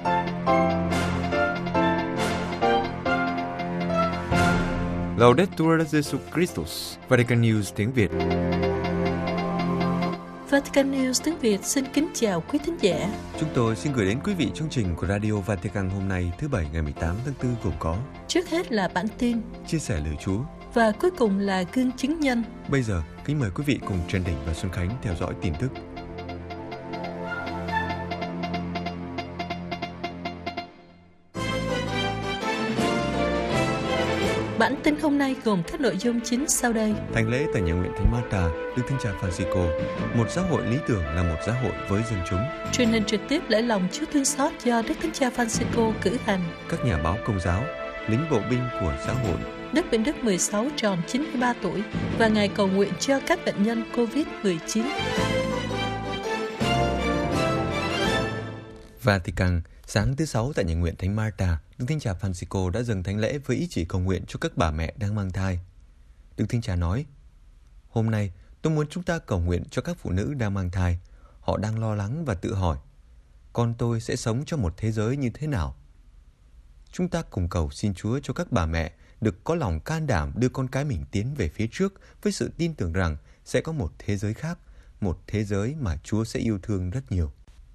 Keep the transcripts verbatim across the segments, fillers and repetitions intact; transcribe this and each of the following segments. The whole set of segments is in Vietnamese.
Laudetur Jesus Christus, Vatican News tiếng Việt. Vatican News tiếng Việt xin kính chào quý thính giả. Chúng tôi xin gửi đến quý vị chương trình của Radio Vatican hôm nay thứ Bảy ngày mười tám tháng tư gồm có: trước hết là bản tin, chia sẻ lời Chúa, và cuối cùng là gương chứng nhân. Bây giờ, kính mời quý vị cùng Trần Đình và Xuân Khánh theo dõi tin tức. Bản tin hôm nay gồm các nội dung chính sau đây. Thánh lễ tại nhà nguyện Thánh Marta, Đức Thánh Cha Francisco, một giáo hội lý tưởng là một giáo hội với dân chúng. Truyền hình trực tiếp lễ lòng Chúa thương xót do Đức Thánh Cha Francisco cử hành. Các nhà báo Công giáo, lính bộ binh của giáo hội. Đức Bình Đức mười sáu tròn chín mươi ba tuổi và ngày cầu nguyện cho các bệnh nhân covid mười chín. Vatican, sáng thứ Sáu tại nhà nguyện Thánh Marta, Đức Thánh Cha Francisco đã dâng thánh lễ với ý chỉ cầu nguyện cho các bà mẹ đang mang thai. Đức Thánh Cha nói: "Hôm nay, tôi muốn chúng ta cầu nguyện cho các phụ nữ đang mang thai. Họ đang lo lắng và tự hỏi, con tôi sẽ sống trong một thế giới như thế nào? Chúng ta cùng cầu xin Chúa cho các bà mẹ được có lòng can đảm đưa con cái mình tiến về phía trước với sự tin tưởng rằng sẽ có một thế giới khác, một thế giới mà Chúa sẽ yêu thương rất nhiều."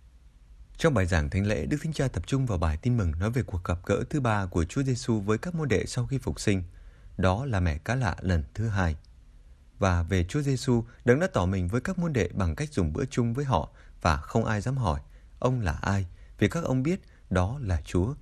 Trong bài giảng thánh lễ, Đức Thánh Cha tập trung vào bài tin mừng nói về cuộc gặp gỡ thứ ba của Chúa Giêsu với các môn đệ sau khi phục sinh, đó là mẹ cá lạ lần thứ hai. Và về Chúa Giêsu, Đấng đã tỏ mình với các môn đệ bằng cách dùng bữa chung với họ và không ai dám hỏi ông là ai, vì các ông biết đó là Chúa.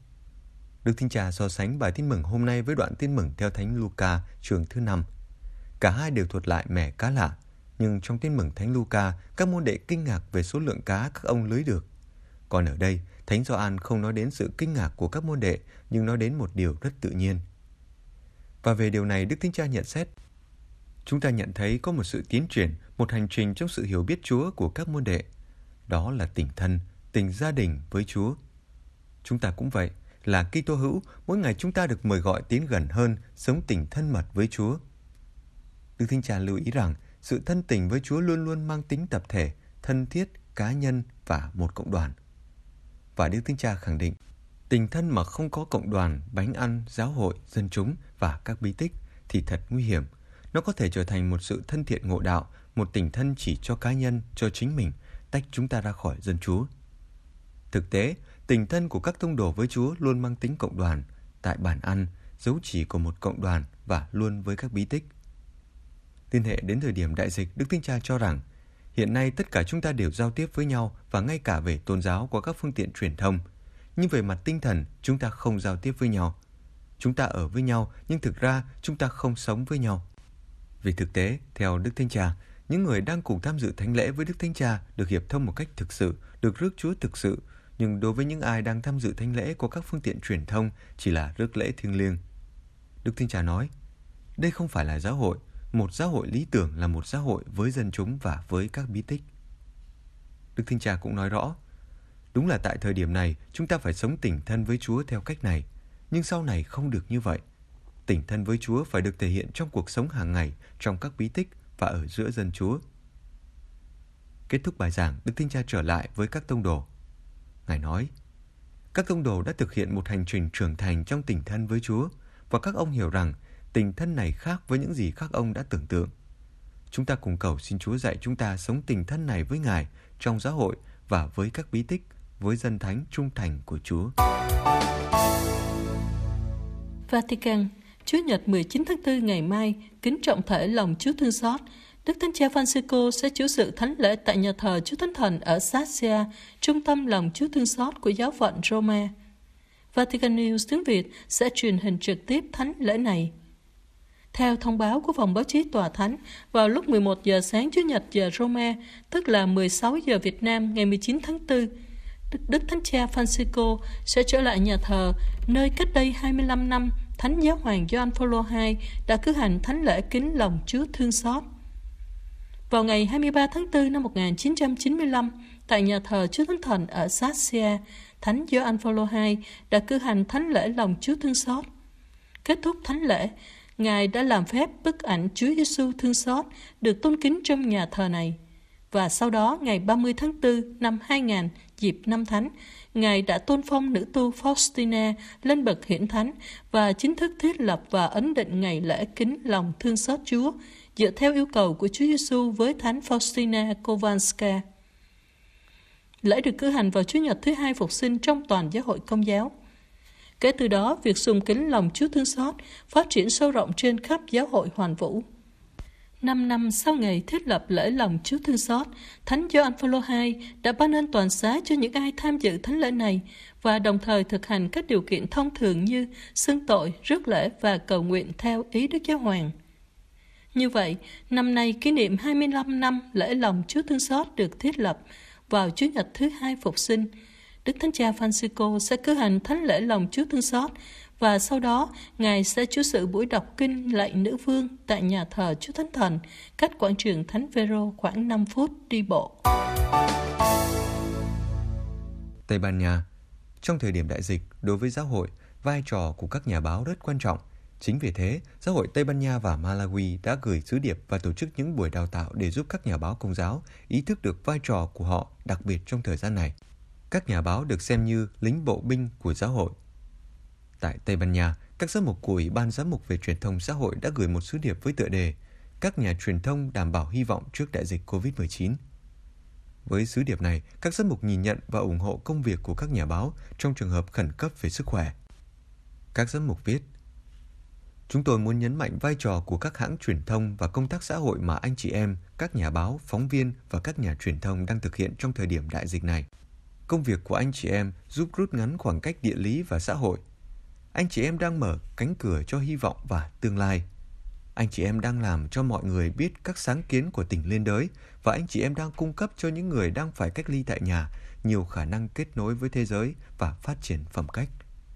Đức Thánh Cha so sánh bài tin mừng hôm nay với đoạn tin mừng theo Thánh Luca chương thứ năm. Cả hai đều thuật lại mẻ cá lạ, nhưng trong tin mừng Thánh Luca, các môn đệ kinh ngạc về số lượng cá các ông lưới được. Còn ở đây, Thánh Gioan không nói đến sự kinh ngạc của các môn đệ, nhưng nói đến một điều rất tự nhiên. Và về điều này, Đức Thánh Cha nhận xét: chúng ta nhận thấy có một sự tiến triển, một hành trình trong sự hiểu biết Chúa của các môn đệ. Đó là tình thân, tình gia đình với Chúa. Chúng ta cũng vậy, là Kitô hữu, mỗi ngày chúng ta được mời gọi tiến gần hơn, sống tình thân mật với Chúa. Đức Thánh Cha lưu ý rằng, sự thân tình với Chúa luôn luôn mang tính tập thể, thân thiết, cá nhân và một cộng đoàn. Và Đức Thánh Cha khẳng định, tình thân mà không có cộng đoàn, bánh ăn, giáo hội, dân chúng và các bí tích thì thật nguy hiểm. Nó có thể trở thành một sự thân thiện ngộ đạo, một tình thân chỉ cho cá nhân, cho chính mình, tách chúng ta ra khỏi dân Chúa. Thực tế, tình thân của các tông đồ với Chúa luôn mang tính cộng đoàn, tại bàn ăn, dấu chỉ của một cộng đoàn và luôn với các bí tích. Liên hệ đến thời điểm đại dịch, Đức Thánh Cha cho rằng, hiện nay tất cả chúng ta đều giao tiếp với nhau và ngay cả về tôn giáo qua các phương tiện truyền thông. Nhưng về mặt tinh thần, chúng ta không giao tiếp với nhau. Chúng ta ở với nhau, nhưng thực ra chúng ta không sống với nhau. Vì thực tế, theo Đức Thánh Cha, những người đang cùng tham dự thánh lễ với Đức Thánh Cha được hiệp thông một cách thực sự, được rước Chúa thực sự. Nhưng đối với những ai đang tham dự thánh lễ qua các phương tiện truyền thông chỉ là rước lễ thiêng liêng. Đức Thánh Cha nói, đây không phải là giáo hội. Một giáo hội lý tưởng là một giáo hội với dân chúng và với các bí tích. Đức Thánh Cha cũng nói rõ, đúng là tại thời điểm này chúng ta phải sống tình thân với Chúa theo cách này, nhưng sau này không được như vậy. Tình thân với Chúa phải được thể hiện trong cuộc sống hàng ngày, trong các bí tích và ở giữa dân Chúa. Kết thúc bài giảng, Đức Thánh Cha trở lại với các tông đồ. Ngài nói, các tông đồ đã thực hiện một hành trình trưởng thành trong tình thân với Chúa, và các ông hiểu rằng tình thân này khác với những gì các ông đã tưởng tượng. Chúng ta cùng cầu xin Chúa dạy chúng ta sống tình thân này với Ngài trong giáo hội và với các bí tích, với dân thánh trung thành của Chúa. Vatican, Chủ nhật mười chín tháng tư ngày mai, kính trọng thể lòng Chúa thương xót, Đức Thánh Cha Francisco sẽ chủ sự thánh lễ tại nhà thờ Chúa Thánh Thần ở Sassia, trung tâm lòng Chúa thương xót của giáo phận Roma. Vatican News tiếng Việt sẽ truyền hình trực tiếp thánh lễ này. Theo thông báo của phòng báo chí Tòa Thánh, vào lúc mười một giờ sáng Chủ nhật giờ Roma, tức là mười sáu giờ Việt Nam ngày mười chín tháng tư, Đức Thánh Cha Francisco sẽ trở lại nhà thờ, nơi cách đây hai mươi lăm năm, Thánh Giáo hoàng Gioan Phaolô đệ nhị đã cử hành thánh lễ kính lòng Chúa thương xót. Vào ngày hai mươi ba tháng tư năm một nghìn chín trăm chín mươi lăm, tại nhà thờ Chúa Thánh Thần ở Sassia, Thánh Gioan Phaolô đệ nhị đã cử hành thánh lễ lòng Chúa thương xót. Kết thúc thánh lễ, Ngài đã làm phép bức ảnh Chúa Giêsu thương xót được tôn kính trong nhà thờ này. Và sau đó, ngày ba mươi tháng tư năm hai nghìn dịp năm thánh, Ngài đã tôn phong nữ tu Faustina lên bậc hiển thánh và chính thức thiết lập và ấn định ngày lễ kính lòng thương xót Chúa dựa theo yêu cầu của Chúa Giêsu với Thánh Faustina Kowalska. Lễ được cử hành vào Chủ nhật thứ hai Phục sinh trong toàn giáo hội Công giáo. Kể từ đó, việc sùng kính lòng Chúa thương xót phát triển sâu rộng trên khắp giáo hội hoàn vũ. Năm năm sau ngày thiết lập lễ lòng Chúa thương xót, Thánh Gioan Phaolô hai đã ban ơn toàn xá cho những ai tham dự thánh lễ này và đồng thời thực hành các điều kiện thông thường như xưng tội, rước lễ và cầu nguyện theo ý Đức Giáo Hoàng. Như vậy, năm nay kỷ niệm hai mươi lăm năm lễ lòng Chúa thương xót được thiết lập vào Chủ nhật thứ hai Phục sinh. Đức Thánh Cha Francisco sẽ cử hành thánh lễ lòng Chúa thương xót và sau đó Ngài sẽ chủ sự buổi đọc kinh lạy nữ vương tại nhà thờ Chúa Thánh Thần, cách quảng trường Thánh Phêrô khoảng năm phút đi bộ. Tây Ban Nha. Trong thời điểm đại dịch, đối với giáo hội, vai trò của các nhà báo rất quan trọng. Chính vì thế, giáo hội Tây Ban Nha và Malawi đã gửi sứ điệp và tổ chức những buổi đào tạo để giúp các nhà báo Công giáo ý thức được vai trò của họ, đặc biệt trong thời gian này. Các nhà báo được xem như lính bộ binh của giáo hội. Tại Tây Ban Nha, các giám mục của Ủy ban Giám mục về truyền thông xã hội đã gửi một sứ điệp với tựa đề "Các nhà truyền thông đảm bảo hy vọng trước đại dịch covid mười chín". Với sứ điệp này, các giám mục nhìn nhận và ủng hộ công việc của các nhà báo trong trường hợp khẩn cấp về sức khỏe. Các giám mục viết: "Chúng tôi muốn nhấn mạnh vai trò của các hãng truyền thông và công tác xã hội mà anh chị em, các nhà báo, phóng viên và các nhà truyền thông đang thực hiện trong thời điểm đại dịch này. Công việc của anh chị em giúp rút ngắn khoảng cách địa lý và xã hội. Anh chị em đang mở cánh cửa cho hy vọng và tương lai. Anh chị em đang làm cho mọi người biết các sáng kiến của tỉnh Liên Đới và anh chị em đang cung cấp cho những người đang phải cách ly tại nhà nhiều khả năng kết nối với thế giới và phát triển phẩm cách."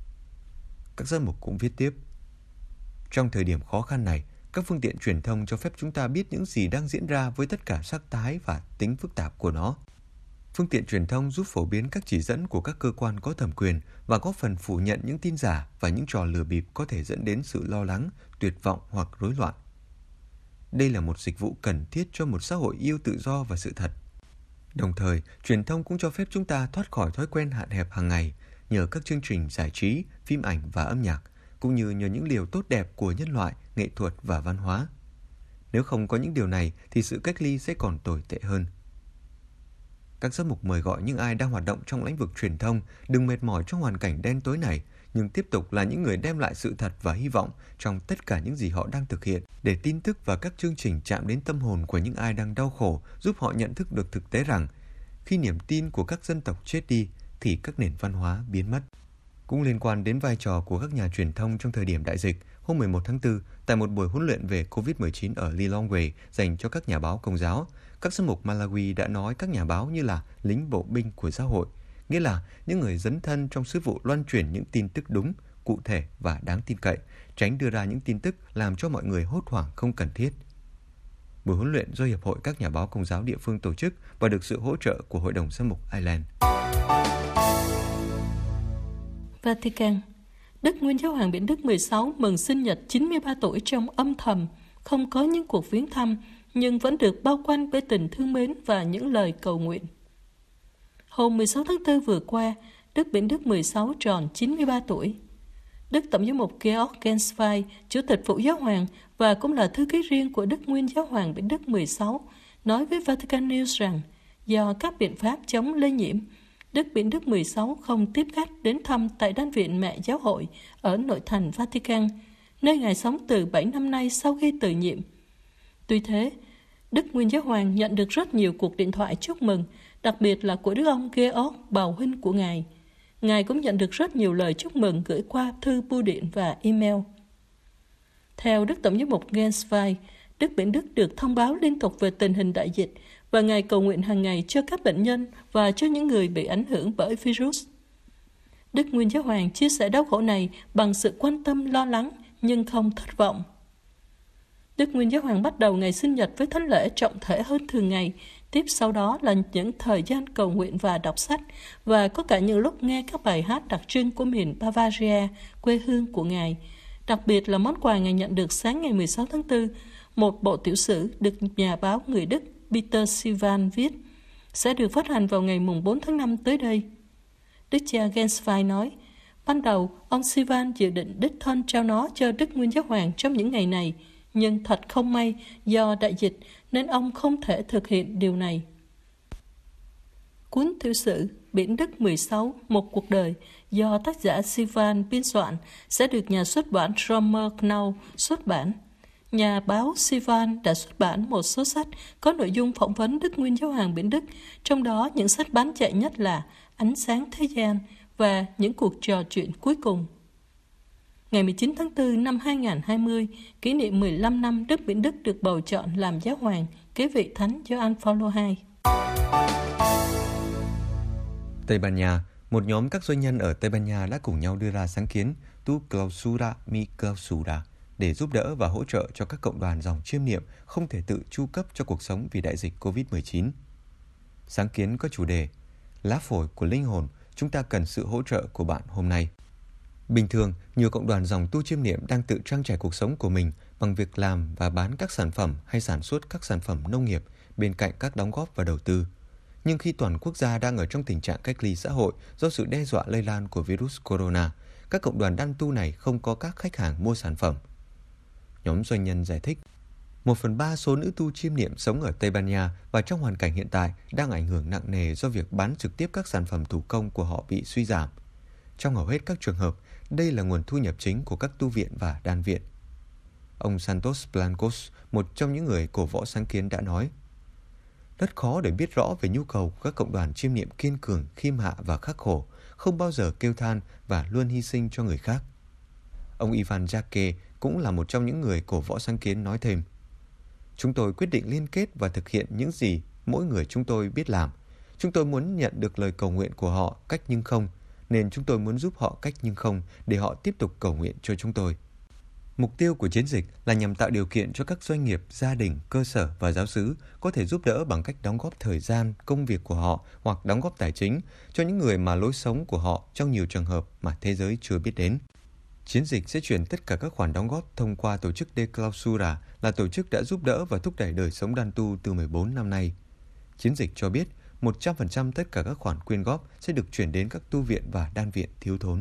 Các giám mục cũng viết tiếp: "Trong thời điểm khó khăn này, các phương tiện truyền thông cho phép chúng ta biết những gì đang diễn ra với tất cả sắc thái và tính phức tạp của nó. Phương tiện truyền thông giúp phổ biến các chỉ dẫn của các cơ quan có thẩm quyền và góp phần phủ nhận những tin giả và những trò lừa bịp có thể dẫn đến sự lo lắng, tuyệt vọng hoặc rối loạn. Đây là một dịch vụ cần thiết cho một xã hội yêu tự do và sự thật. Đồng thời, truyền thông cũng cho phép chúng ta thoát khỏi thói quen hạn hẹp hàng ngày nhờ các chương trình giải trí, phim ảnh và âm nhạc, cũng như nhờ những điều tốt đẹp của nhân loại, nghệ thuật và văn hóa. Nếu không có những điều này thì sự cách ly sẽ còn tồi tệ hơn." Các giám mục mời gọi những ai đang hoạt động trong lĩnh vực truyền thông đừng mệt mỏi trong hoàn cảnh đen tối này, nhưng tiếp tục là những người đem lại sự thật và hy vọng trong tất cả những gì họ đang thực hiện, để tin tức và các chương trình chạm đến tâm hồn của những ai đang đau khổ, giúp họ nhận thức được thực tế rằng khi niềm tin của các dân tộc chết đi thì các nền văn hóa biến mất. Cũng liên quan đến vai trò của các nhà truyền thông trong thời điểm đại dịch, hôm mười một tháng tư, tại một buổi huấn luyện về covid mười chín ở Lilongwe dành cho các nhà báo Công giáo, các giám mục Malawi đã nói các nhà báo như là lính bộ binh của xã hội, nghĩa là những người dấn thân trong sứ vụ loan truyền những tin tức đúng, cụ thể và đáng tin cậy, tránh đưa ra những tin tức làm cho mọi người hốt hoảng không cần thiết. Buổi huấn luyện do Hiệp hội các nhà báo Công giáo địa phương tổ chức và được sự hỗ trợ của Hội đồng Giám mục Ireland. Vatican. Đức Nguyên Giáo hoàng Biển Đức mười sáu mừng sinh nhật chín mươi ba tuổi trong âm thầm, không có những cuộc viếng thăm, nhưng vẫn được bao quanh bởi tình thương mến và những lời cầu nguyện. Hôm mười sáu tháng tư vừa qua, Đức Biển Đức mười sáu tròn chín mươi ba tuổi. Đức Tổng giám mục Georg Genswein, Chủ tịch Phụ Giáo hoàng và cũng là thư ký riêng của Đức Nguyên Giáo hoàng Biển Đức mười sáu, nói với Vatican News rằng do các biện pháp chống lây nhiễm, Đức Biển Đức mười sáu không tiếp khách đến thăm tại Đan viện Mẹ Giáo hội ở nội thành Vatican, nơi Ngài sống từ bảy năm nay sau khi từ nhiệm. Tuy thế, Đức Nguyên Giáo hoàng nhận được rất nhiều cuộc điện thoại chúc mừng, đặc biệt là của Đức ông Georg, bào huynh của Ngài. Ngài cũng nhận được rất nhiều lời chúc mừng gửi qua thư bưu điện và email. Theo Đức Tổng giám mục Genswein, Đức Biển Đức được thông báo liên tục về tình hình đại dịch và Ngài cầu nguyện hàng ngày cho các bệnh nhân và cho những người bị ảnh hưởng bởi virus. Đức Nguyên Giáo hoàng chia sẻ đau khổ này bằng sự quan tâm lo lắng nhưng không thất vọng. Đức Nguyên Giáo hoàng bắt đầu ngày sinh nhật với thánh lễ trọng thể hơn thường ngày, tiếp sau đó là những thời gian cầu nguyện và đọc sách, và có cả những lúc nghe các bài hát đặc trưng của miền Bavaria, quê hương của Ngài. Đặc biệt là món quà Ngài nhận được sáng ngày mười sáu tháng tư, một bộ tiểu sử được nhà báo người Đức Peter Silvan viết. sẽ được phát hành vào ngày bốn tháng năm tới đây. Đức cha Genswein nói, ban đầu ông Sivan dự định đích thân trao nó cho Đức Nguyên Giáo Hoàng trong những ngày này, nhưng thật không may do đại dịch nên ông không thể thực hiện điều này. Cuốn tiểu sử Biển Đức mười sáu, một cuộc đời do tác giả Sivan biên soạn sẽ được nhà xuất bản Romer Knau xuất bản. Nhà báo Sivan đã xuất bản một số sách có nội dung phỏng vấn Đức Nguyên Giáo Hoàng Biển Đức, trong đó những sách bán chạy nhất là Ánh sáng thế gian và Những cuộc trò chuyện cuối cùng. Ngày mười chín tháng tư năm hai nghìn không trăm hai mươi, kỷ niệm mười lăm năm Đức Biển Đức được bầu chọn làm giáo hoàng, kế vị Thánh Gioan Phaolô đệ nhị. Tây Ban Nha, một nhóm các doanh nhân ở Tây Ban Nha đã cùng nhau đưa ra sáng kiến Tu Clausura Mi Clausura để giúp đỡ và hỗ trợ cho các cộng đoàn dòng chiêm niệm không thể tự chu cấp cho cuộc sống vì đại dịch covid mười chín. Sáng kiến có chủ đề Lá phổi của linh hồn, chúng ta cần sự hỗ trợ của bạn hôm nay. Bình thường, nhiều cộng đoàn dòng tu chiêm niệm đang tự trang trải cuộc sống của mình bằng việc làm và bán các sản phẩm hay sản xuất các sản phẩm nông nghiệp bên cạnh các đóng góp và đầu tư. Nhưng khi toàn quốc gia đang ở trong tình trạng cách ly xã hội do sự đe dọa lây lan của virus corona, các cộng đoàn đan tu này không có các khách hàng mua sản phẩm. Nhóm doanh nhân giải thích, một phần ba số nữ tu chiêm niệm sống ở Tây Ban Nha và trong hoàn cảnh hiện tại đang ảnh hưởng nặng nề do việc bán trực tiếp các sản phẩm thủ công của họ bị suy giảm. Trong hầu hết các trường hợp, đây là nguồn thu nhập chính của các tu viện và đan viện. Ông Santos Blancos, một trong những người cổ võ sáng kiến đã nói, rất khó để biết rõ về nhu cầu của các cộng đoàn chiêm niệm kiên cường, khiêm hạ và khắc khổ, không bao giờ kêu than và luôn hy sinh cho người khác. Ông Ivan Jacke cũng là một trong những người cổ võ sáng kiến nói thêm, chúng tôi quyết định liên kết và thực hiện những gì mỗi người chúng tôi biết làm. Chúng tôi muốn nhận được lời cầu nguyện của họ cách nhưng không, nên chúng tôi muốn giúp họ cách nhưng không để họ tiếp tục cầu nguyện cho chúng tôi. Mục tiêu của chiến dịch là nhằm tạo điều kiện cho các doanh nghiệp, gia đình, cơ sở và giáo xứ có thể giúp đỡ bằng cách đóng góp thời gian, công việc của họ hoặc đóng góp tài chính cho những người mà lối sống của họ trong nhiều trường hợp mà thế giới chưa biết đến. Chiến dịch sẽ chuyển tất cả các khoản đóng góp thông qua tổ chức De Clausura, là tổ chức đã giúp đỡ và thúc đẩy đời sống đan tu từ mười bốn năm nay. Chiến dịch cho biết một trăm phần trăm tất cả các khoản quyên góp sẽ được chuyển đến các tu viện và đan viện thiếu thốn.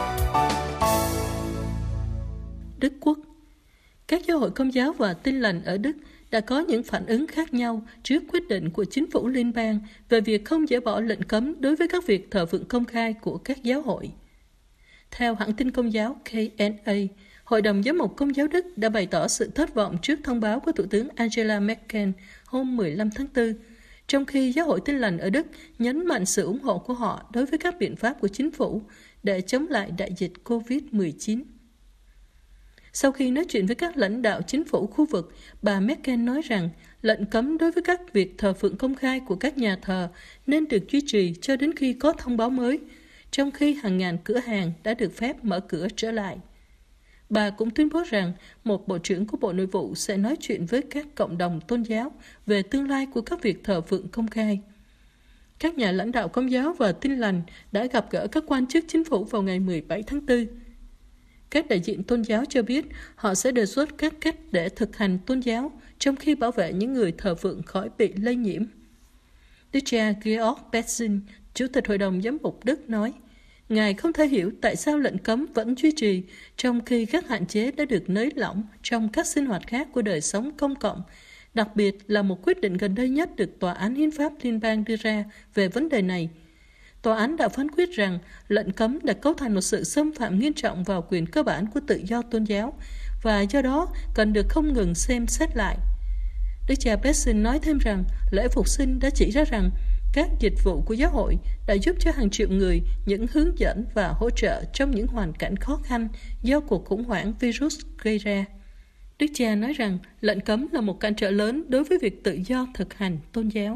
Đức Quốc. Các giáo hội Công giáo và Tin lành ở Đức đã có những phản ứng khác nhau trước quyết định của chính phủ liên bang về việc không dỡ bỏ lệnh cấm đối với các việc thờ phượng công khai của các giáo hội. Theo hãng tin Công giáo K N A, Hội đồng Giám mục Công giáo Đức đã bày tỏ sự thất vọng trước thông báo của Thủ tướng Angela Merkel hôm mười lăm tháng tư, trong khi Giáo hội Tin lành ở Đức nhấn mạnh sự ủng hộ của họ đối với các biện pháp của chính phủ để chống lại đại dịch covid mười chín. Sau khi nói chuyện với các lãnh đạo chính phủ khu vực, bà Merkel nói rằng lệnh cấm đối với các việc thờ phượng công khai của các nhà thờ nên được duy trì cho đến khi có thông báo mới, trong khi hàng ngàn cửa hàng đã được phép mở cửa trở lại. Bà cũng tuyên bố rằng một bộ trưởng của Bộ Nội vụ sẽ nói chuyện với các cộng đồng tôn giáo về tương lai của các việc thờ phượng công khai. Các nhà lãnh đạo Công giáo và Tin lành đã gặp gỡ các quan chức chính phủ vào ngày mười bảy tháng tư. Các đại diện tôn giáo cho biết họ sẽ đề xuất các cách để thực hành tôn giáo trong khi bảo vệ những người thờ phượng khỏi bị lây nhiễm. Đức cha Georg Betzing, Chủ tịch Hội đồng Giám mục Đức nói, Ngài không thể hiểu tại sao lệnh cấm vẫn duy trì trong khi các hạn chế đã được nới lỏng trong các sinh hoạt khác của đời sống công cộng, đặc biệt là một quyết định gần đây nhất được Tòa án Hiến pháp Liên bang đưa ra về vấn đề này. Tòa án đã phán quyết rằng lệnh cấm đã cấu thành một sự xâm phạm nghiêm trọng vào quyền cơ bản của tự do tôn giáo và do đó cần được không ngừng xem xét lại. Đức cha Bessin nói thêm rằng lễ phục sinh đã chỉ ra rằng các dịch vụ của giáo hội đã giúp cho hàng triệu người những hướng dẫn và hỗ trợ trong những hoàn cảnh khó khăn do cuộc khủng hoảng virus gây ra. Đức cha nói rằng lệnh cấm là một cản trở lớn đối với việc tự do thực hành tôn giáo.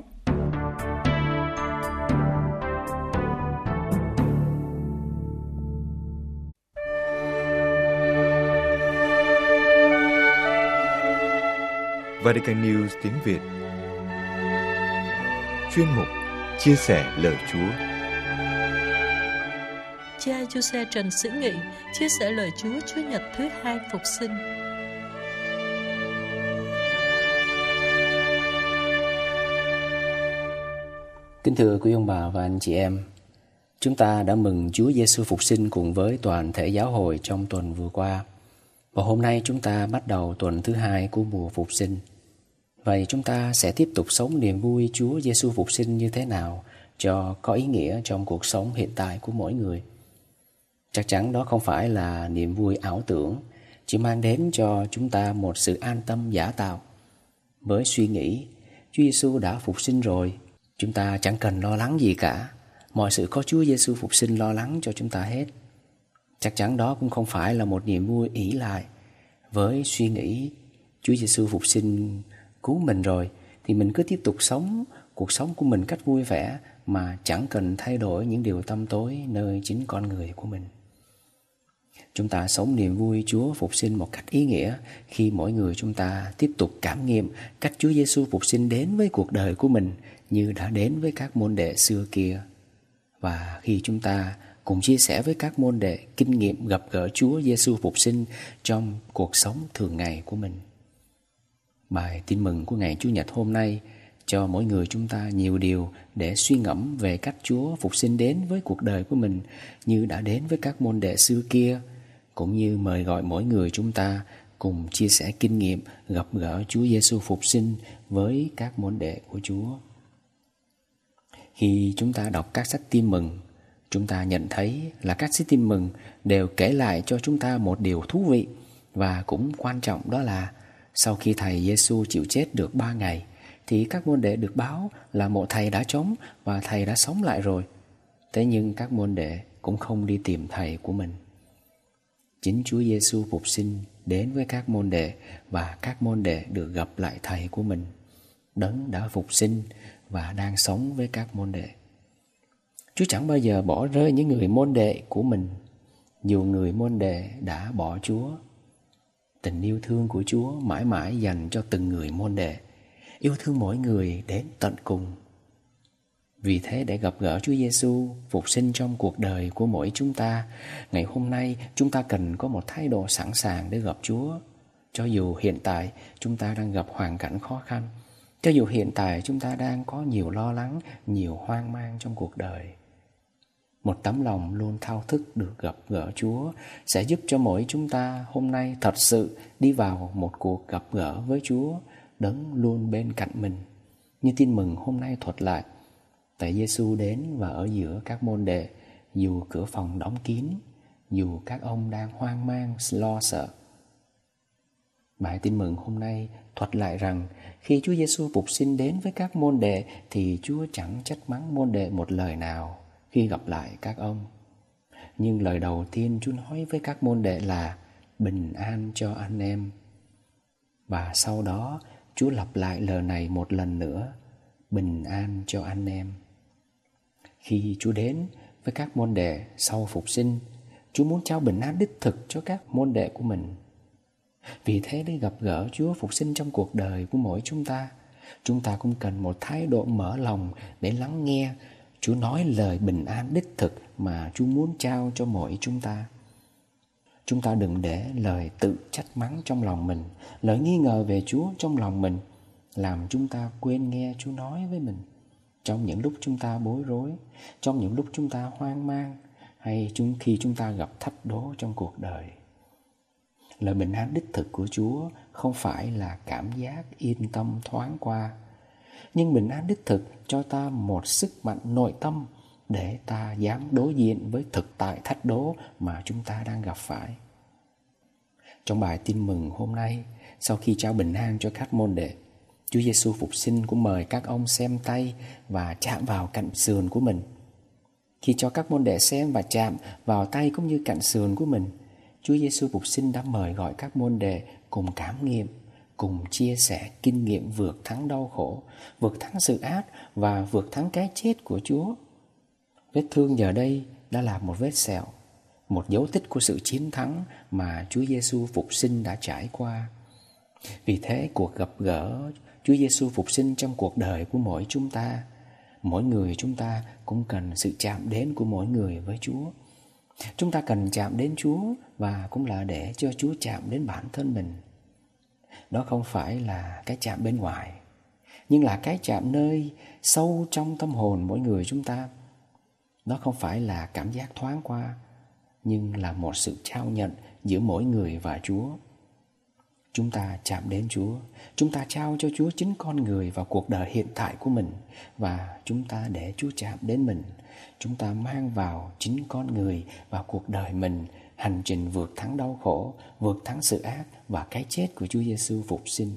Vatican News tiếng Việt. Chuyên mục Chia sẻ lời Chúa. Cha Giuse Trần Sĩ Nghị chia sẻ lời Chúa Chúa Nhật thứ hai phục sinh. Kính thưa quý ông bà và anh chị em, chúng ta đã mừng Chúa Giêsu phục sinh cùng với toàn thể giáo hội trong tuần vừa qua. Và hôm nay chúng ta bắt đầu tuần thứ hai của mùa phục sinh. Vậy chúng ta sẽ tiếp tục sống niềm vui Chúa Giêsu phục sinh như thế nào cho có ý nghĩa trong cuộc sống hiện tại của mỗi người? Chắc chắn đó không phải là niềm vui ảo tưởng, chỉ mang đến cho chúng ta một sự an tâm giả tạo. Với suy nghĩ, Chúa Giêsu đã phục sinh rồi, chúng ta chẳng cần lo lắng gì cả. Mọi sự có Chúa Giêsu phục sinh lo lắng cho chúng ta hết. Chắc chắn đó cũng không phải là một niềm vui ỷ lại. Với suy nghĩ Chúa Giêsu phục sinh cứu mình rồi thì mình cứ tiếp tục sống cuộc sống của mình cách vui vẻ mà chẳng cần thay đổi những điều tăm tối nơi chính con người của mình. Chúng ta sống niềm vui Chúa phục sinh một cách ý nghĩa khi mỗi người chúng ta tiếp tục cảm nghiệm cách Chúa Giêsu phục sinh đến với cuộc đời của mình như đã đến với các môn đệ xưa kia. Và khi chúng ta cùng chia sẻ với các môn đệ kinh nghiệm gặp gỡ Chúa Giêsu phục sinh trong cuộc sống thường ngày của mình. Bài tin mừng của ngày Chủ nhật hôm nay cho mỗi người chúng ta nhiều điều để suy ngẫm về cách Chúa phục sinh đến với cuộc đời của mình như đã đến với các môn đệ xưa kia, cũng như mời gọi mỗi người chúng ta cùng chia sẻ kinh nghiệm gặp gỡ Chúa Giêsu phục sinh với các môn đệ của Chúa. Khi chúng ta đọc các sách tin mừng, chúng ta nhận thấy là các sách tin mừng đều kể lại cho chúng ta một điều thú vị và cũng quan trọng, đó là sau khi Thầy Giêsu chịu chết được ba ngày thì các môn đệ được báo là một Thầy đã trống và Thầy đã sống lại rồi. Thế nhưng các môn đệ cũng không đi tìm Thầy của mình. Chính Chúa Giêsu phục sinh đến với các môn đệ và các môn đệ được gặp lại Thầy của mình, Đấng đã phục sinh và đang sống với các môn đệ. Chúa chẳng bao giờ bỏ rơi những người môn đệ của mình, dù người môn đệ đã bỏ Chúa. Tình yêu thương của Chúa mãi mãi dành cho từng người môn đệ, yêu thương mỗi người đến tận cùng. Vì thế, để gặp gỡ Chúa Giêsu phục sinh trong cuộc đời của mỗi chúng ta, ngày hôm nay chúng ta cần có một thái độ sẵn sàng để gặp Chúa. Cho dù hiện tại chúng ta đang gặp hoàn cảnh khó khăn, cho dù hiện tại chúng ta đang có nhiều lo lắng, nhiều hoang mang trong cuộc đời, một tấm lòng luôn thao thức được gặp gỡ Chúa sẽ giúp cho mỗi chúng ta hôm nay thật sự đi vào một cuộc gặp gỡ với Chúa, Đấng luôn bên cạnh mình. Như tin mừng hôm nay thuật lại, Thầy Giêsu đến và ở giữa các môn đệ, dù cửa phòng đóng kín, dù các ông đang hoang mang, lo sợ. Bài tin mừng hôm nay thuật lại rằng khi Chúa Giêsu phục sinh đến với các môn đệ thì Chúa chẳng trách mắng môn đệ một lời nào khi gặp lại các ông. Nhưng lời đầu tiên Chúa nói với các môn đệ là bình an cho anh em. Và sau đó Chúa lặp lại lời này một lần nữa, bình an cho anh em. Khi Chúa đến với các môn đệ sau phục sinh, Chúa muốn trao bình an đích thực cho các môn đệ của mình. Vì thế, để gặp gỡ Chúa phục sinh trong cuộc đời của mỗi chúng ta, chúng ta cũng cần một thái độ mở lòng để lắng nghe Chúa nói lời bình an đích thực mà Chúa muốn trao cho mỗi chúng ta. Chúng ta đừng để lời tự trách mắng trong lòng mình, lời nghi ngờ về Chúa trong lòng mình, làm chúng ta quên nghe Chúa nói với mình. Trong những lúc chúng ta bối rối, trong những lúc chúng ta hoang mang, hay khi chúng ta gặp thách đố trong cuộc đời. Lời bình an đích thực của Chúa không phải là cảm giác yên tâm thoáng qua, nhưng bình an đích thực cho ta một sức mạnh nội tâm để ta dám đối diện với thực tại thách đố mà chúng ta đang gặp phải. Trong bài tin mừng hôm nay, sau khi trao bình an cho các môn đệ, Chúa Giêsu phục sinh cũng mời các ông xem tay và chạm vào cạnh sườn của mình. Khi cho các môn đệ xem và chạm vào tay cũng như cạnh sườn của mình, Chúa Giêsu phục sinh đã mời gọi các môn đệ cùng cảm nghiệm, cùng chia sẻ kinh nghiệm vượt thắng đau khổ, vượt thắng sự ác và vượt thắng cái chết của Chúa. Vết thương giờ đây đã là một vết sẹo, một dấu tích của sự chiến thắng mà Chúa Giêsu phục sinh đã trải qua. Vì thế, cuộc gặp gỡ Chúa Giêsu phục sinh trong cuộc đời của mỗi chúng ta, mỗi người chúng ta cũng cần sự chạm đến của mỗi người với Chúa. Chúng ta cần chạm đến Chúa và cũng là để cho Chúa chạm đến bản thân mình. Đó không phải là cái chạm bên ngoài. nhưng là cái chạm nơi sâu trong tâm hồn mỗi người chúng ta. Nó không phải là cảm giác thoáng qua, nhưng là một sự trao nhận giữa mỗi người và Chúa. Chúng ta chạm đến Chúa, chúng ta trao cho Chúa chính con người vào cuộc đời hiện tại của mình, và chúng ta để Chúa chạm đến mình. Chúng ta mang vào chính con người vào cuộc đời mình, hành trình vượt thắng đau khổ, vượt thắng sự ác và cái chết của Chúa Giêsu phục sinh.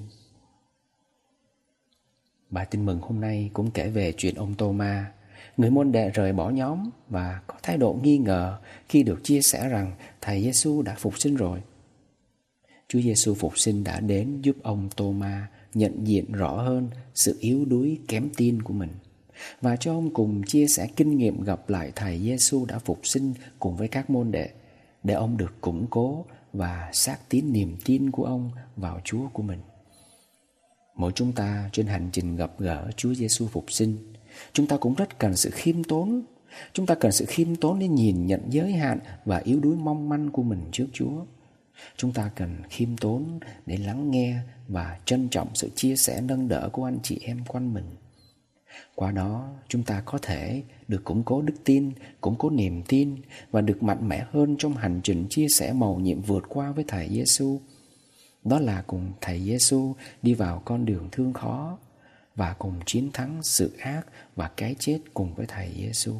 Bài tin mừng hôm nay cũng kể về chuyện ông Tô-ma, người môn đệ rời bỏ nhóm và có thái độ nghi ngờ khi được chia sẻ rằng Thầy Giêsu đã phục sinh rồi. Chúa Giêsu phục sinh đã đến giúp ông Tô-ma nhận diện rõ hơn sự yếu đuối kém tin của mình, và cho ông cùng chia sẻ kinh nghiệm gặp lại Thầy Giêsu đã phục sinh cùng với các môn đệ, để ông được củng cố và xác tín niềm tin của ông vào Chúa của mình. Mỗi chúng ta trên hành trình gặp gỡ Chúa Giêsu phục sinh, chúng ta cũng rất cần sự khiêm tốn. Chúng ta cần sự khiêm tốn để nhìn nhận giới hạn và yếu đuối mong manh của mình trước Chúa. Chúng ta cần khiêm tốn để lắng nghe và trân trọng sự chia sẻ nâng đỡ của anh chị em quanh mình. Qua đó, chúng ta có thể được củng cố đức tin, củng cố niềm tin và được mạnh mẽ hơn trong hành trình chia sẻ mầu nhiệm vượt qua với Thầy Giêsu. Đó là cùng Thầy Giêsu đi vào con đường thương khó và cùng chiến thắng sự ác và cái chết cùng với Thầy Giêsu.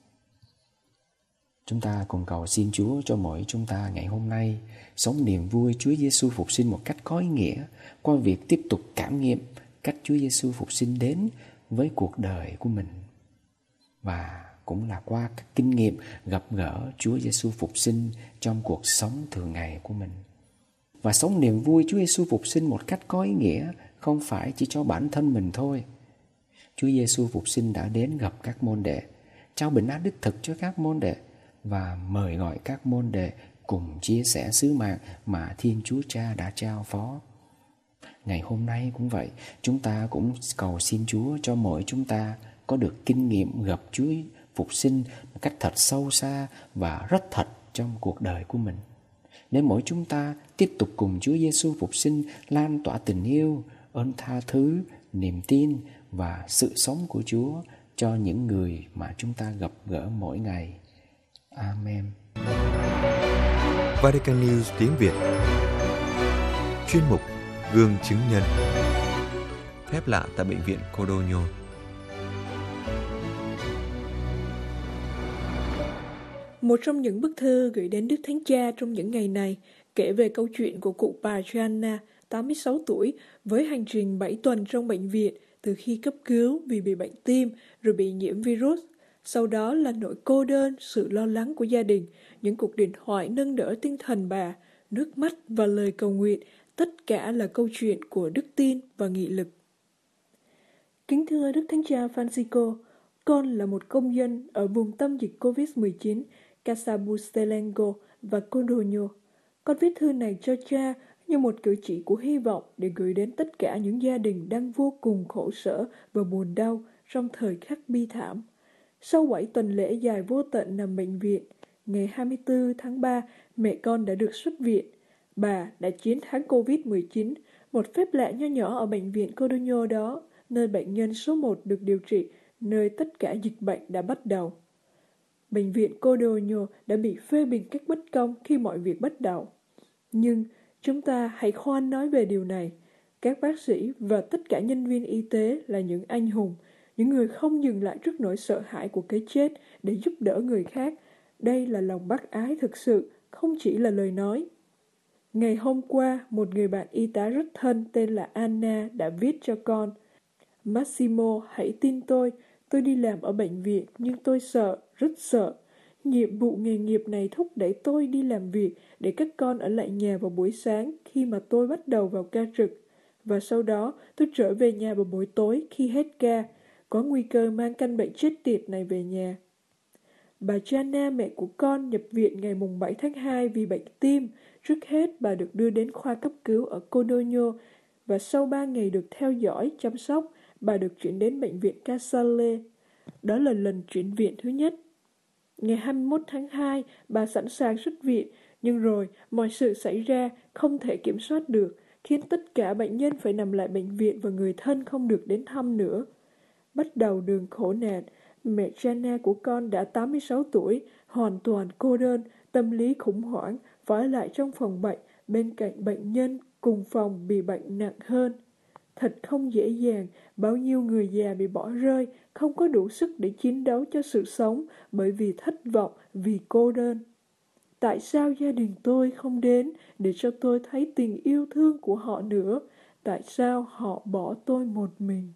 Chúng ta cùng cầu xin Chúa cho mỗi chúng ta ngày hôm nay sống niềm vui Chúa Giêsu phục sinh một cách có ý nghĩa qua việc tiếp tục cảm nghiệm cách Chúa Giêsu phục sinh đến với cuộc đời của mình, và cũng là qua các kinh nghiệm gặp gỡ Chúa Giêsu phục sinh trong cuộc sống thường ngày của mình. Và sống niềm vui Chúa Giêsu phục sinh một cách có ý nghĩa không phải chỉ cho bản thân mình thôi. Chúa Giêsu phục sinh đã đến gặp các môn đệ, trao bình an đích thực cho các môn đệ và mời gọi các môn đệ cùng chia sẻ sứ mạng mà Thiên Chúa Cha đã trao phó. Ngày hôm nay cũng vậy, chúng ta cũng cầu xin Chúa cho mỗi chúng ta có được kinh nghiệm gặp Chúa phục sinh một cách thật sâu xa và rất thật trong cuộc đời của mình. Để mỗi chúng ta tiếp tục cùng Chúa Giêsu phục sinh lan tỏa tình yêu, ơn tha thứ, niềm tin và sự sống của Chúa cho những người mà chúng ta gặp gỡ mỗi ngày. Amen. Vatican News tiếng Việt. Chuyên mục Gương chứng nhân. Phép lạ tại bệnh viện Codogno. Một trong những bức thư gửi đến Đức Thánh Cha trong những ngày này kể về câu chuyện của cụ bà Gianna, tám mươi sáu tuổi, với hành trình bảy tuần trong bệnh viện từ khi cấp cứu vì bị bệnh tim rồi bị nhiễm virus. Sau đó là nỗi cô đơn, sự lo lắng của gia đình, những cuộc điện thoại nâng đỡ tinh thần bà, nước mắt và lời cầu nguyện, tất cả là câu chuyện của đức tin và nghị lực. Kính thưa Đức Thánh Cha Francisco, con là một công dân ở vùng tâm dịch covid mười chín, Casabustelengo và Codogno. Con viết thư này cho cha như một cử chỉ của hy vọng để gửi đến tất cả những gia đình đang vô cùng khổ sở và buồn đau trong thời khắc bi thảm. Sau bảy tuần lễ dài vô tận nằm bệnh viện, ngày hai mươi tư tháng ba, mẹ con đã được xuất viện. Bà đã chiến thắng covid mười chín, một phép lạ nho nhỏ ở bệnh viện Codogno đó, nơi bệnh nhân số một được điều trị, nơi tất cả dịch bệnh đã bắt đầu. Bệnh viện Codogno đã bị phê bình cách bất công khi mọi việc bắt đầu. Nhưng chúng ta hãy khoan nói về điều này. Các bác sĩ và tất cả nhân viên y tế là những anh hùng, những người không dừng lại trước nỗi sợ hãi của cái chết để giúp đỡ người khác. Đây là lòng bác ái thực sự, không chỉ là lời nói. Ngày hôm qua, một người bạn y tá rất thân tên là Anna đã viết cho con: Massimo, hãy tin tôi, tôi đi làm ở bệnh viện nhưng tôi sợ, rất sợ. Nhiệm vụ nghề nghiệp này thúc đẩy tôi đi làm việc để các con ở lại nhà vào buổi sáng khi mà tôi bắt đầu vào ca trực. Và sau đó tôi trở về nhà vào buổi tối khi hết ca, có nguy cơ mang căn bệnh chết tiệt này về nhà. Bà Gianna, mẹ của con, nhập viện ngày bảy tháng hai vì bệnh tim. Trước hết bà được đưa đến khoa cấp cứu ở Codogno và sau ba ngày được theo dõi, chăm sóc, bà được chuyển đến bệnh viện Casale. Đó là lần chuyển viện thứ nhất. Ngày hai mươi mốt tháng hai, bà sẵn sàng xuất viện, nhưng rồi mọi sự xảy ra không thể kiểm soát được khiến tất cả bệnh nhân phải nằm lại bệnh viện và người thân không được đến thăm nữa. Bắt đầu đường khổ nạn, mẹ Jana của con đã tám mươi sáu tuổi, hoàn toàn cô đơn, tâm lý khủng hoảng, phải ở lại trong phòng bệnh, bên cạnh bệnh nhân cùng phòng bị bệnh nặng hơn. Thật không dễ dàng, bao nhiêu người già bị bỏ rơi, không có đủ sức để chiến đấu cho sự sống bởi vì thất vọng, vì cô đơn. Tại sao gia đình tôi không đến để cho tôi thấy tình yêu thương của họ nữa? Tại sao họ bỏ tôi một mình?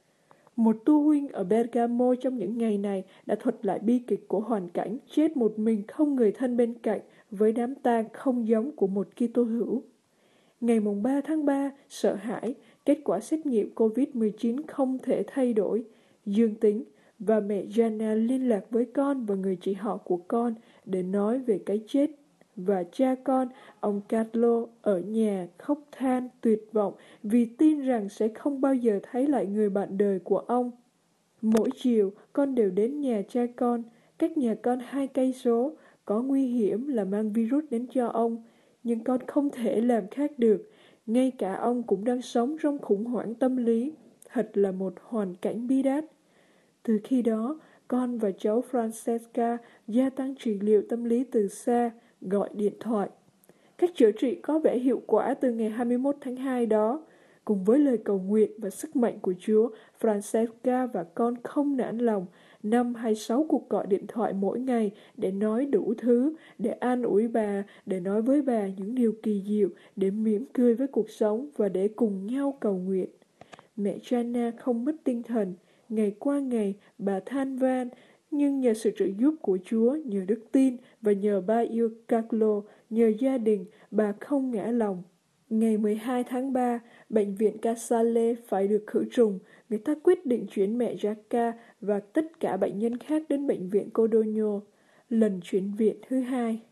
Một tu huynh ở Bergamo trong những ngày này đã thuật lại bi kịch của hoàn cảnh chết một mình không người thân bên cạnh với đám tang không giống của một Kitô hữu. Ngày ba tháng ba, sợ hãi, kết quả xét nghiệm covid mười chín không thể thay đổi, dương tính, và mẹ Jana liên lạc với con và người chị họ của con để nói về cái chết. Và cha con, ông Carlo, ở nhà khóc than tuyệt vọng vì tin rằng sẽ không bao giờ thấy lại người bạn đời của ông. Mỗi chiều, con đều đến nhà cha con, cách nhà con hai cây số, có nguy hiểm là mang virus đến cho ông. Nhưng con không thể làm khác được, ngay cả ông cũng đang sống trong khủng hoảng tâm lý. Thật là một hoàn cảnh bi đát. Từ khi đó, con và cháu Francesca gia tăng trị liệu tâm lý từ xa, gọi điện thoại. Cách chữa trị có vẻ hiệu quả từ ngày hai mươi mốt tháng hai đó. Cùng với lời cầu nguyện và sức mạnh của Chúa, Francesca và con không nản lòng, năm hay sáu cuộc gọi điện thoại mỗi ngày để nói đủ thứ, để an ủi bà, để nói với bà những điều kỳ diệu, để mỉm cười với cuộc sống và để cùng nhau cầu nguyện. Mẹ Jana không mất tinh thần. Ngày qua ngày, bà than van, nhưng nhờ sự trợ giúp của Chúa, nhờ đức tin và nhờ ba yêu Carlo, nhờ gia đình, bà không ngã lòng. Ngày mười hai tháng ba, bệnh viện Casale phải được khử trùng. Người ta quyết định chuyển mẹ Jacca và tất cả bệnh nhân khác đến bệnh viện Codogno. Lần chuyển viện thứ hai.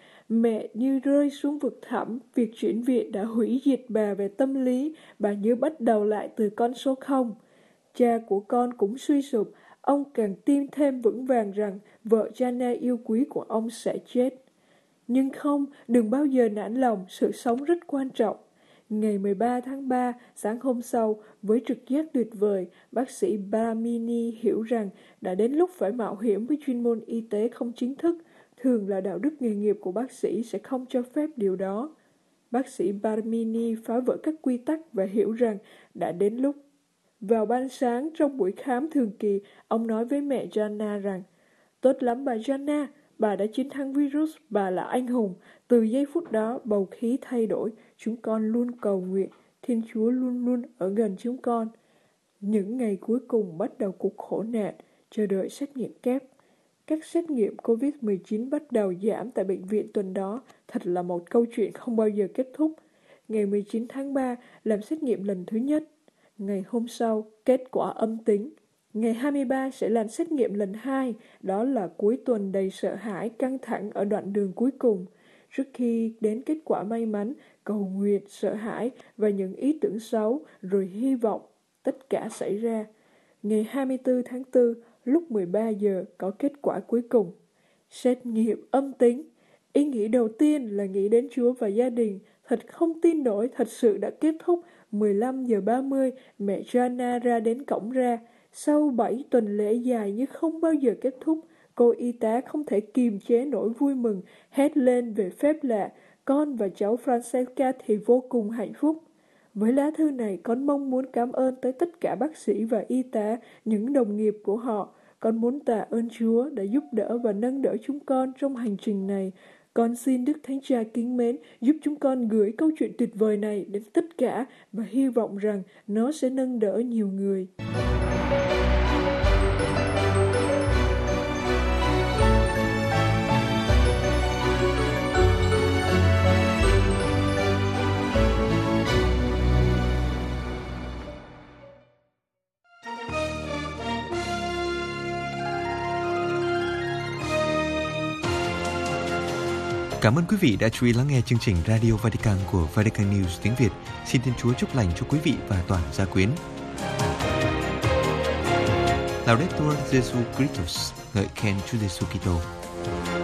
Mẹ như rơi xuống vực thẳm, việc chuyển viện đã hủy diệt bà về tâm lý, bà như bắt đầu lại từ con số không. Cha của con cũng suy sụp, ông càng tin thêm vững vàng rằng vợ Jana yêu quý của ông sẽ chết. Nhưng không, đừng bao giờ nản lòng, sự sống rất quan trọng. Ngày mười ba tháng ba, sáng hôm sau, với trực giác tuyệt vời, bác sĩ Baramini hiểu rằng đã đến lúc phải mạo hiểm với chuyên môn y tế không chính thức. Thường là đạo đức nghề nghiệp của bác sĩ sẽ không cho phép điều đó. Bác sĩ Baramini phá vỡ các quy tắc và hiểu rằng đã đến lúc. Vào ban sáng trong buổi khám thường kỳ, ông nói với mẹ Jana rằng: "Tốt lắm bà Jana, bà đã chiến thắng virus, bà là anh hùng." Từ giây phút đó, bầu khí thay đổi, chúng con luôn cầu nguyện, Thiên Chúa luôn luôn ở gần chúng con. Những ngày cuối cùng bắt đầu cuộc khổ nạn, chờ đợi xét nghiệm kép. Các xét nghiệm covid mười chín bắt đầu giảm tại bệnh viện tuần đó, thật là một câu chuyện không bao giờ kết thúc. Ngày mười chín tháng ba, làm xét nghiệm lần thứ nhất. Ngày hôm sau, kết quả âm tính. Ngày hai mươi ba sẽ làm xét nghiệm lần hai, đó là cuối tuần đầy sợ hãi, căng thẳng ở đoạn đường cuối cùng. Trước khi đến kết quả may mắn, cầu nguyện, sợ hãi và những ý tưởng xấu, rồi hy vọng, tất cả xảy ra. Ngày hai mươi tư tháng tư, lúc mười ba giờ có kết quả cuối cùng. Xét nghiệm âm tính. Ý nghĩ đầu tiên là nghĩ đến Chúa và gia đình. Thật không tin nổi, thật sự đã kết thúc. mười lăm giờ ba mươi, mẹ Jana ra đến cổng ra. Sau bảy tuần lễ dài như không bao giờ kết thúc, cô y tá không thể kiềm chế nỗi vui mừng, hét lên về phép lạ. Con và cháu Francesca thì vô cùng hạnh phúc. Với lá thư này, con mong muốn cảm ơn tới tất cả bác sĩ và y tá, những đồng nghiệp của họ. Con muốn tạ ơn Chúa đã giúp đỡ và nâng đỡ chúng con trong hành trình này. Con xin Đức Thánh Cha kính mến giúp chúng con gửi câu chuyện tuyệt vời này đến tất cả và hy vọng rằng nó sẽ nâng đỡ nhiều người. Cảm ơn quý vị đã chú ý lắng nghe chương trình Radio Vatican của Vatican News tiếng Việt. Xin Thiên Chúa chúc lành cho quý vị và toàn gia quyến. Laudetur Jesu Christus, ngợi khen Chúa Giêsu Kitô.